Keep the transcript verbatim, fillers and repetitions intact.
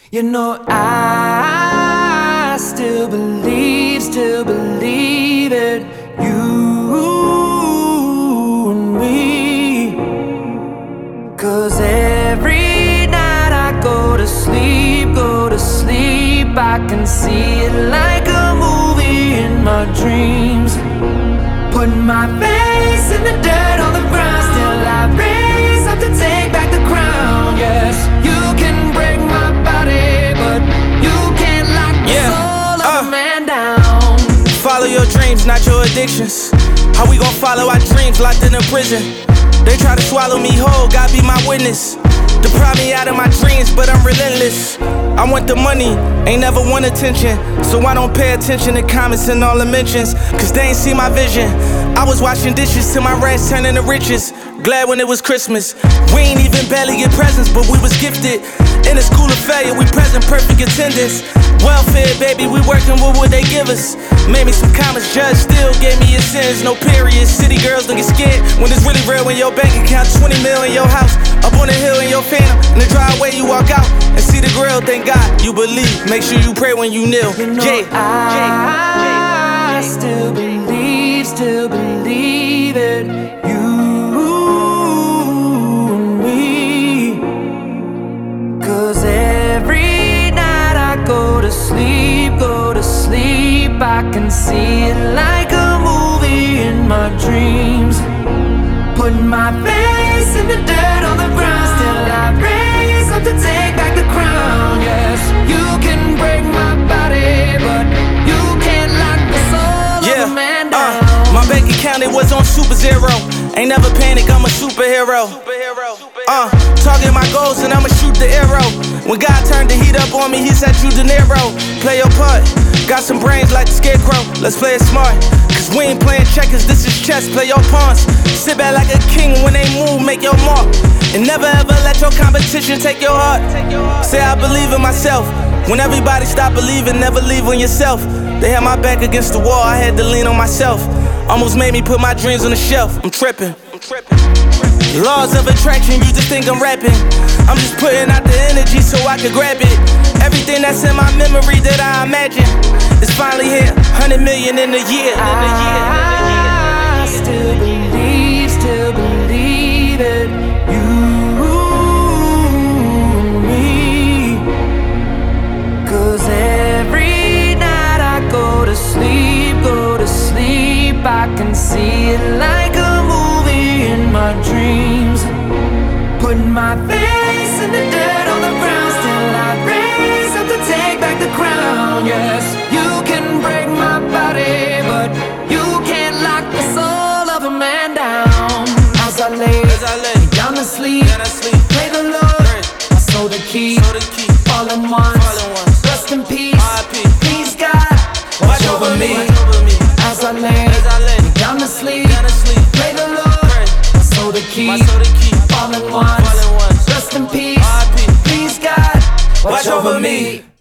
You know I still believe, still believe it. You and me. Cause every night I go to sleep, go to sleep, I can see it like a movie in my dreams. Put my face in the dirt on the ground, still I raise up to take back the crown. Yes, you can break my body, but you can't lock the yeah. soul of uh, a man down. Follow your dreams, not your addictions. How we gon' follow our dreams locked in a prison? They try to swallow me whole, God be my witness. Deprive me out of my dreams, but I'm relentless. I want the money, ain't never want attention. So I don't pay attention to comments and all the mentions, cause they ain't see my vision. I was washing dishes till my rats turned into riches. Glad when it was Christmas. We ain't even barely get presents, but we was gifted. In a school of failure, we present perfect attendance. Welfare, baby, we working with what they give us. Made me some comments, judge still gave me a sentence. No period, city girls don't get scared when it's really real. When your bank account twenty mil in your house, up on the hill in your phantom, in the driveway you walk out and see the grill. Thank God you believe, make sure you pray when you kneel. You know Jay, I, I still believe, still believe it. You and me. Cause every night I go to sleep, go to sleep, I can see it like a movie in my dreams. Put my face in the dirt on the ground, still I raise up to take back the crown. Yes, you can break my body, but you can't lock the soul yeah. of a man down. uh, My bank account, it was on super zero. Ain't never panic, I'm a superhero. Uh, target my goals and I'ma shoot the arrow. When God turned the heat up on me, he said you De Niro. Play your part, got some brains like the scarecrow. Let's play it smart, cause we ain't playing checkers, this is chess, play your pawns. Sit back like a king, when they move, make your mark. And never ever let your competition take your heart. Say I believe in myself. When everybody stop believing, never leave on yourself. They had my back against the wall, I had to lean on myself. Almost made me put my dreams on the shelf. I'm tripping. I'm tripping. Laws of attraction, you just think I'm rapping. I'm just putting out the energy so I can grab it. Everything that's in my memory that I imagine is finally here. Hundred million in a year. I still believe, still believe it. You and me. Cause every night I go to sleep, go to sleep, I can see it like a movie in my dreams. Put my face in the dirt on the ground, still I raise up to take back the crown. Yes, you can break my body, but you can't lock the soul of a man down. As I lay, As I lay down to sleep, down to sleep, play the Lord, I sold the key, so the key, fallen once, fallen once. rest in peace, R I P Please God, watch over me. As I lay, As I lay down to sleep, down to sleep, play the Lord, I sold the key, so the key, fallen once, fallen once. rest in peace, R I P Please God, watch over me.